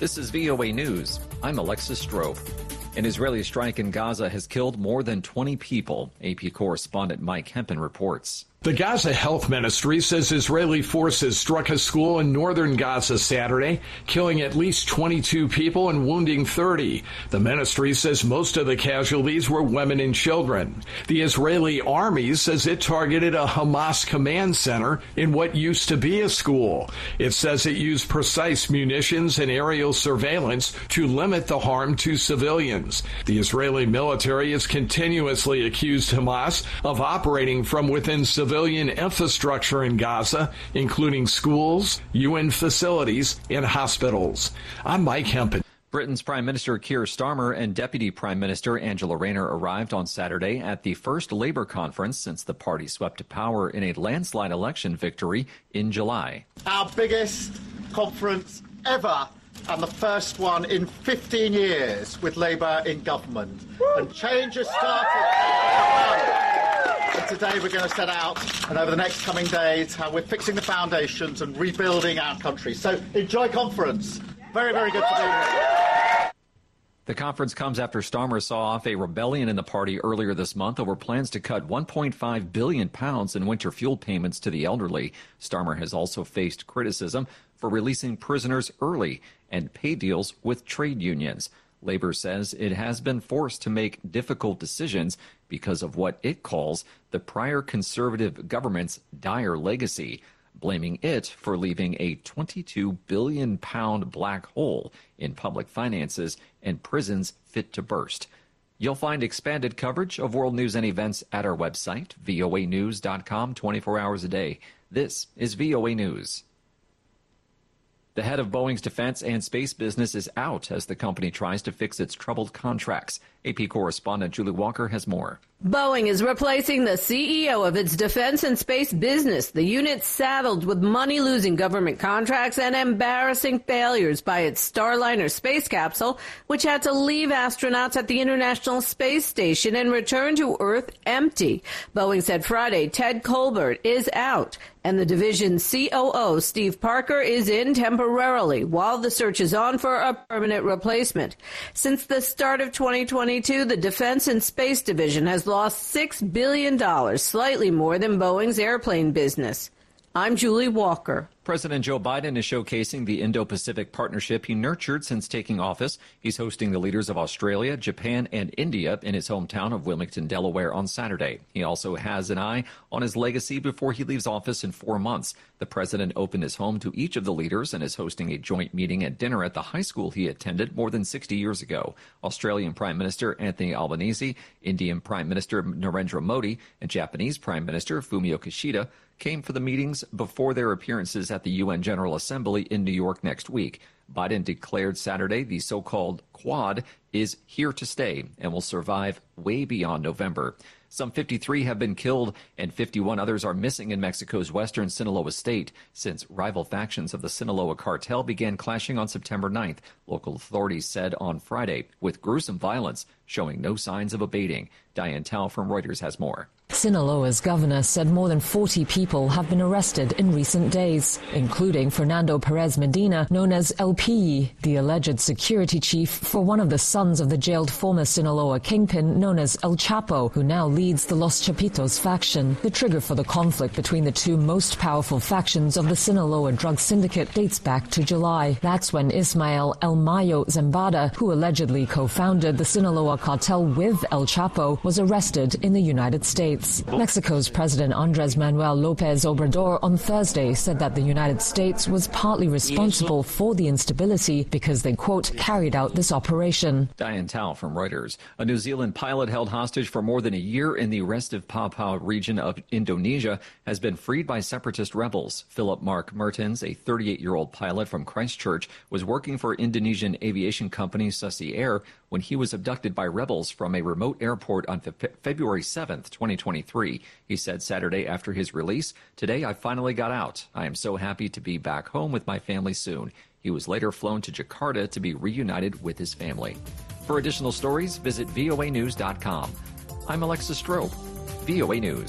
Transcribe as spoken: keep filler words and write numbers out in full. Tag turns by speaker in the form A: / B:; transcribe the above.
A: This is V O A News. I'm Alexis Strope. An Israeli strike in Gaza has killed more than twenty people. A P correspondent Mike Hempen reports.
B: The Gaza Health Ministry says Israeli forces struck a school in northern Gaza Saturday, killing at least twenty-two people and wounding thirty. The ministry says most of the casualties were women and children. The Israeli army says it targeted a Hamas command center in what used to be a school. It says it used precise munitions and aerial surveillance to limit the harm to civilians. The Israeli military has continuously accused Hamas of operating from within civilian Civilian infrastructure in Gaza, including schools, U N facilities, and hospitals. I'm Mike Hempen.
A: Britain's Prime Minister Keir Starmer and Deputy Prime Minister Angela Rayner arrived on Saturday at the first Labour conference since the party swept to power in a landslide election victory in July.
C: Our biggest conference ever, and the first one in fifteen years with Labour in government. Woo! And change has started. And today we're going to set out, and over the next coming days, how we're fixing the foundations and rebuilding our country. So enjoy conference. Very, very good to be here.
A: The conference comes after Starmer saw off a rebellion in the party earlier this month over plans to cut one point five billion pounds in winter fuel payments to the elderly. Starmer has also faced criticism for releasing prisoners early and pay deals with trade unions. Labour says it has been forced to make difficult decisions because of what it calls the prior Conservative government's dire legacy, blaming it for leaving a twenty-two billion pound black hole in public finances and prisons fit to burst. You'll find expanded coverage of world news and events at our website, V O A news dot com, twenty-four hours a day. This is V O A News. The head of Boeing's defense and space business is out as the company tries to fix its troubled contracts. A P correspondent Julie Walker has more.
D: Boeing is replacing the C E O of its defense and space business. The unit saddled with money-losing government contracts and embarrassing failures by its Starliner space capsule, which had to leave astronauts at the International Space Station and return to Earth empty. Boeing said Friday Ted Colbert is out, and the division's C O O, Steve Parker, is in temporarily while the search is on for a permanent replacement. Since the start of twenty twenty-two, the Defense and Space Division has lost six billion dollars, slightly more than Boeing's airplane business. I'm Julie Walker.
A: President Joe Biden is showcasing the Indo-Pacific partnership he nurtured since taking office. He's hosting the leaders of Australia, Japan, and India in his hometown of Wilmington, Delaware on Saturday. He also has an eye on his legacy before he leaves office in four months. The president opened his home to each of the leaders and is hosting a joint meeting and dinner at the high school he attended more than sixty years ago. Australian Prime Minister Anthony Albanese, Indian Prime Minister Narendra Modi, and Japanese Prime Minister Fumio Kishida came for the meetings before their appearances at the U N General Assembly in New York next week. Biden declared Saturday the so-called Quad is here to stay and will survive way beyond November. Some fifty-three have been killed and fifty-one others are missing in Mexico's western Sinaloa state since rival factions of the Sinaloa cartel began clashing on September ninth, local authorities said on Friday, with gruesome violence showing no signs of abating. Diane Tao from Reuters has more.
E: Sinaloa's governor said more than forty people have been arrested in recent days, including Fernando Perez Medina, known as El Pilli, the alleged security chief for one of the sons of the jailed former Sinaloa kingpin known as El Chapo, who now leads the Los Chapitos faction. The trigger for the conflict between the two most powerful factions of the Sinaloa drug syndicate dates back to July. That's when Ismael El Mayo Zambada, who allegedly co-founded the Sinaloa cartel with El Chapo, was arrested in the United States. Mexico's President Andrés Manuel López Obrador on Thursday said that the United States was partly responsible for the instability because they, quote, carried out this operation.
A: Diane Tao from Reuters. A New Zealand pilot held hostage for more than a year in the Restive Papua region of Indonesia has been freed by separatist rebels. Philip Mark Mertens, a thirty-eight-year-old pilot from Christchurch, was working for Indonesian aviation company Susi Air when he was abducted by rebels from a remote airport on fe- February seventh, twenty twenty-three. He said Saturday after his release, "Today I finally got out. I am so happy to be back home with my family soon." He was later flown to Jakarta to be reunited with his family. For additional stories, visit V O A news dot com. I'm Alexis Strope, V O A News.